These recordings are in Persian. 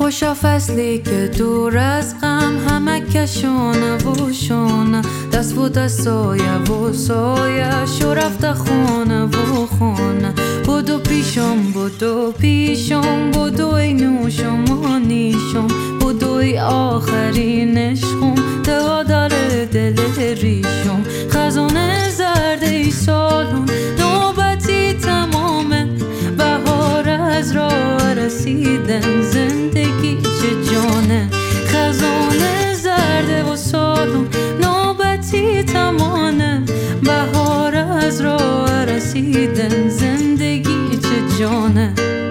خوشا فصلی که دور از غم همه کشونه و شونه دست و دستای و سایش و رفته خونه و خونه بودو پیشم بودوی نوشم و نیشم بودوی آخرین عشقم دوا داره دل ریشم خزانه زرده سالون نوبتی تمامه بهار از راه رسیدن زندگی چه جانه خزانه زرده و سالون نوبتی تمامه بهار از راه رسیدن زندگی چه جانه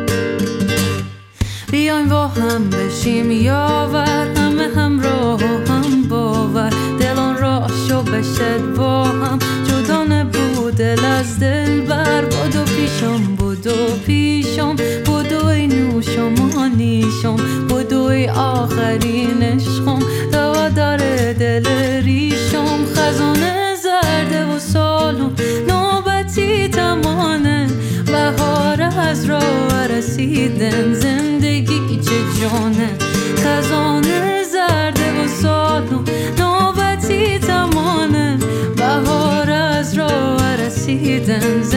بیاین با هم بشیم یاور همه همراه و هم باور دلان راشو بشد با هم جدا نبود دل از دل بر بودو پیشم بودوی نوشم و نیشم بودوی آخرین عشقم دوا داره دل ریشم خزانه زرده و سالم نوبتی تمانه بهار از راه رسیدن زندگی چه جانه خزانه زرده و سالم نوبتی تمانه بهار از راه رسیدن